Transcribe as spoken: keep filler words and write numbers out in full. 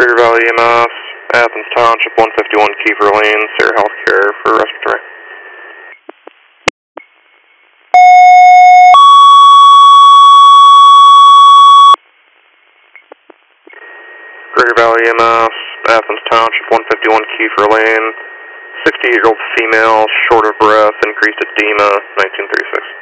Greater Valley E M S, Athens Township, one fifty-one Kiefer Lane, Sierra Healthcare for respiratory. Greater Valley E M S, Athens Township, one fifty-one Kiefer Lane, sixty-eight-year-old female, short of breath, increased edema, nineteen thirty-six.